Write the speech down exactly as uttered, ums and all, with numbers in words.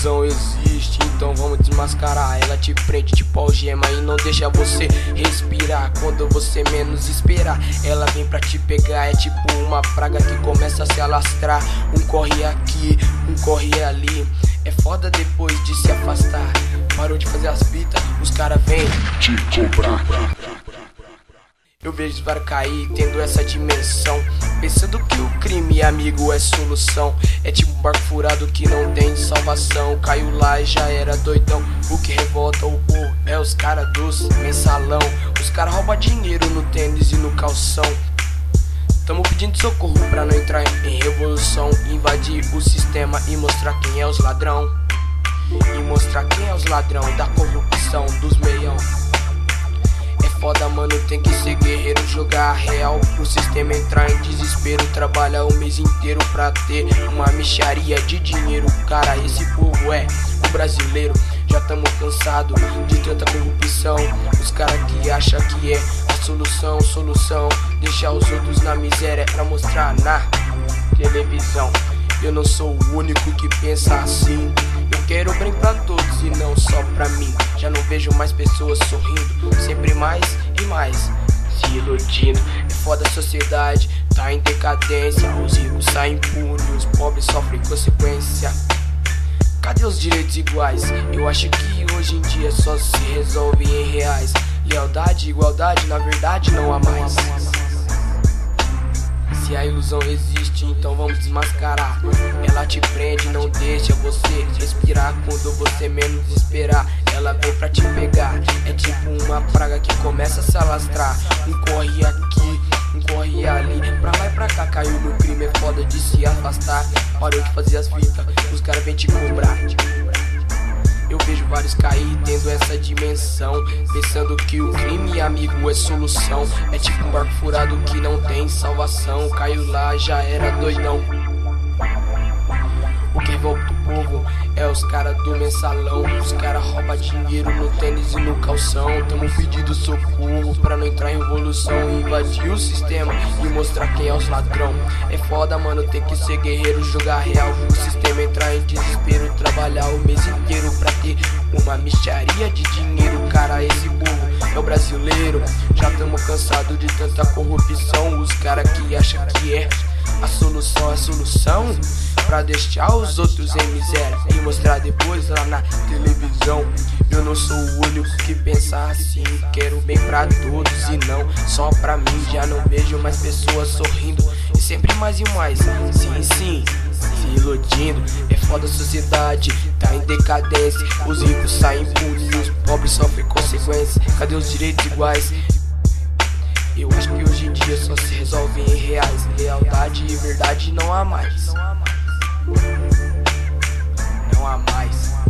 ilusão existe, então vamos desmascarar. Ela te prende tipo algema e não deixa você respirar. Quando você menos esperar, ela vem pra te pegar. É tipo uma praga que começa a se alastrar. Um corre aqui, um corre ali. É foda depois de se afastar. Parou de fazer as fitas, os cara vêm te cobrar. Eu vejo os caras cair tendo essa dimensão, pensando que o crime, amigo, é solução. É tipo um barco furado que não tem salvação. Caiu lá e já era doidão. O que revolta o povo é os caras dos mensalão. Os caras roubam dinheiro no tênis e no calção. Tamo pedindo socorro pra não entrar em revolução. Invadir o sistema e mostrar quem é os ladrão. E mostrar quem é os ladrão da corrupção dos meião. É foda, mano, tem que ser guerreiro, jogar a real pro sistema entrar em desespero. Trabalhar o mês inteiro pra ter uma mixaria de dinheiro. Cara, esse povo é o brasileiro. Já tamo cansado de tanta corrupção. Os caras que acham que é a solução, solução deixar os outros na miséria pra mostrar na televisão. Eu não sou o único que pensa assim. Eu quero bem pra todos e não só pra mim. Já não vejo mais pessoas sorrindo, sempre mais e mais se iludindo. É foda, a sociedade tá em decadência. Os ricos saem impunes, os pobres sofrem consequência. Cadê os direitos iguais? Eu acho que hoje em dia só se resolve em reais. Lealdade e igualdade, na verdade não há mais. Se a ilusão existe, então vamos desmascarar. Ela te prende, não deixa você respirar. Quando você menos esperar, ela vem pra te pegar. É tipo uma praga que começa a se alastrar. Um corre aqui, um corre ali, pra lá e pra cá. Caiu no crime, é foda de se afastar. Parou de fazer as fitas, os caras vêm te cobrar. Eu vejo vários cair tendo essa dimensão, pensando que o crime, amigo, é solução. É tipo um barco furado que não tem salvação. Caiu lá, já era doidão. O que revolta o povo é os caras do mensalão. Os caras roubam dinheiro no tênis e no calção. Tamo pedindo socorro pra não entrar em revolução. Invadir o sistema e mostrar quem é os ladrão. É foda, mano, tem que ser guerreiro, jogar real. O sistema entrar em desespero, trabalhar o mês inteiro pra ter uma mixaria de dinheiro. Cara, esse povo é o brasileiro. Já tamo cansado de tanta corrupção. Os caras que acham que é a solução, a solução pra deixar os outros em miséria e mostrar depois lá na televisão. Eu não sou o único que pensa assim. Quero bem pra todos e não só pra mim. Já não vejo mais pessoas sorrindo e sempre mais e mais, sim, sim, se iludindo. É foda, a sociedade tá em decadência. Os ricos saem impunes e os pobres sofrem consequências. Cadê os direitos iguais? Eu acho que hoje em dia só se resolve em reais. Lealdade e verdade não há mais. Não há mais.